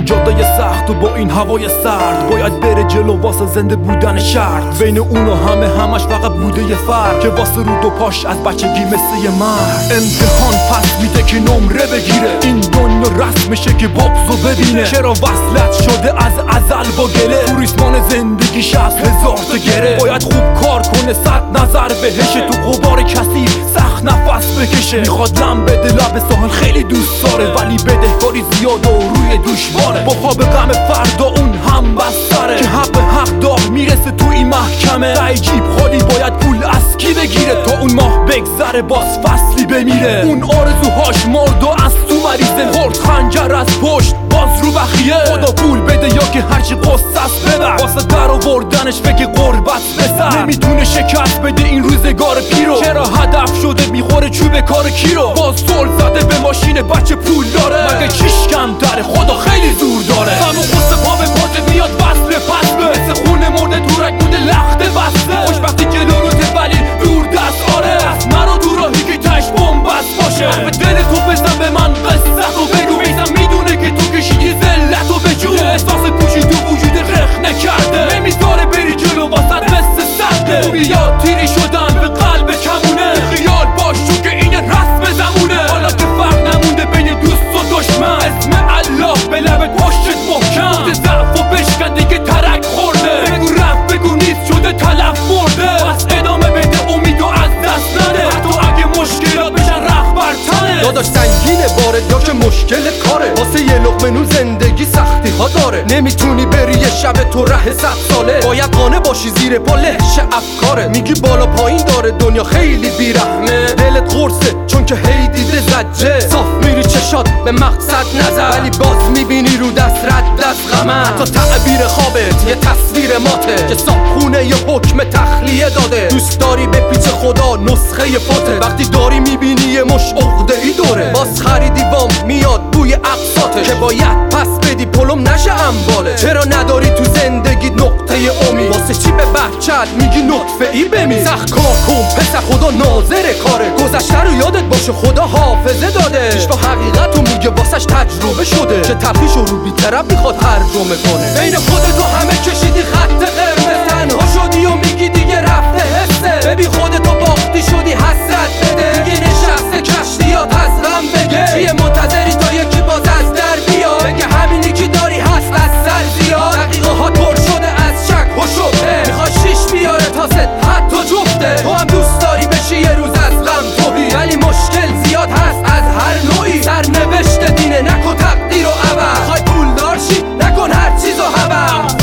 این جاده سخت و با این هوای سرد باید بره جلو واسه زنده بودن شرط. بین اون و همش فقط بوده یه فرق که واسه رو دو پاش از بچگی مثل یه مرد. امتحان پس میده که نمره بگیره، این دنیا رسمشه که بغضو ببینه. چرا وصلت شده از ازل با گله، تو ریسمان زندگیش از 1000 تا گره. باید خوب کار کنه 100 نظر بهشه، تو غبار کسی سخت نفس بکشه. میخواد لم بده لب ساحل خیلی دوست داره، ولی بدهکاری زیاد و روی دوش باره. با پا به غم فردا اون هم بستره که حق دار میرسه تو این محکمه. رای جیب خالی باید پول از کی بگیره تا اون ماه بگذره باز فصلی بمیره. اون آرزوهاش مرد و از تو مریضه، خورد خنجر از پشت باز رو بخیه. خدا پول بده یا که هرچی قصه است ببر، واسه در آوردنش بگه قربت بسر. نمیتونه شکست بده این روزگار پیرو، چرا هدف شده میخوره چوب کار کی رو. باز سول زده به ماشین بچه پول داره، مگه چیش کم داره خدا خیلی زور داره. غم و غصه پا به پاته میاد وصل پسبه، مثل خونه مرده دورک مونده لخت بسته. خوشبختی جلو روته ولی دور دست آره، از منو تو راهی که تش بومبست باشه. به دل تو بزن به من قصه تو بگو، میزم میدونه که تو کشیدی ذلت و بجو. احساس پوشی تو وجود رخ نکرده، نمیذاره بری جلو واسط مثل سخته. بیاد تیری شدن به قلب کمونه، خیال باش تو که این رسم زمونه. حالا که فرق نمونده بین دوست و دشمن، اسم الله به لبت پشتت محکم. خود ضعف و بشکن دیگه ترک خورده، بگو رفت بگو نیست شده تلف برده. بس ادامه بده امید و از دست نده، حتی اگه مشکلات بشن رخ بر تنه. داداش سنگینه بارت یا که مشکل کاره، واسه یه لقمه نون زندگی سختی ها داره. نمیتونی بری یه شب تو ره 100 ساله، باید قانع باشی زیر پا لهش افکاره. میگی بالا پایین داره دنیا خیلی بیرحمه، دلت قرصه چون که هی دیده زجه. صاف میری چشات به مقصد نظر، ولی باز میبینی رو دست رد دست غمه. حتی تعبیر خوابت یه تصویر ماته که صابخونه یه حکم تخلیه داده. دوست داری به پیچ خدا نسخه فاته، وقتی داری میبینی یه مش عقده ای دوره. باز خریدی وام میاد بوی اقساطه، که باید پس بدی پلم نشه انباله. چرا نداری تو زندگی نقطه امید، واسه چی به بچت میگی نطفه ای بمی. سخت کار کن پس خدا ناظر کاره، گذشته رو یادت باشه خدا حافظه داده. عشق حقیقت رو میگه واسش تجربه شده، که تلخیش رو بی طرف میخواد ترجمه کنه. بین خودت و همه کشیدی خط قرمز، تنها شدی و میگی دیگه رفته حسه. ببین خودتو باختی شدی حسرت بده، دیگه نشسته کشتیات از غم بگه. چیه منتظری تا یکی باز از در بیاد، بگه همینی که داری هست از سر زیاد. دقیقه ها پر شده از شک و شبهه، میخوای شیش بیاره تا ست حتی جفته. تو هم دوست داری بشی یه روز از غم توهی، ولی مشکل زیاد هست از هر نوعی. سرنوشت دینه نکن تقدیر و عوض، میخوای پولدار شی نکن هر چیز و هوس.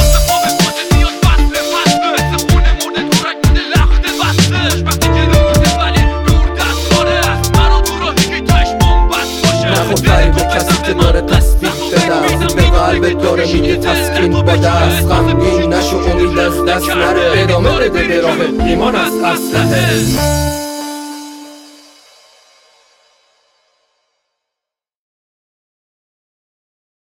داره تصدیق بده، به قلبت داره میگه تسکین بده. از غمگین نشو امید از دست نره، ادامه بده به راه ایمان از اسلحه.